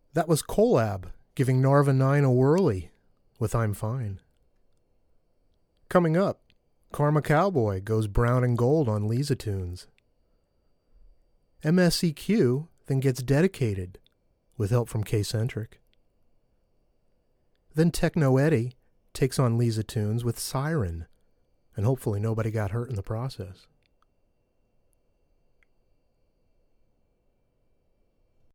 That was Collab giving Narva 9 a whirly with I'm Fine. Coming up, Karma Cowboy goes brown and gold on Lisa Tunes. MSEQ then gets dedicated with help from K-Centric. Then Techno Eddie takes on Lisa Tunes with Siren, and hopefully nobody got hurt in the process.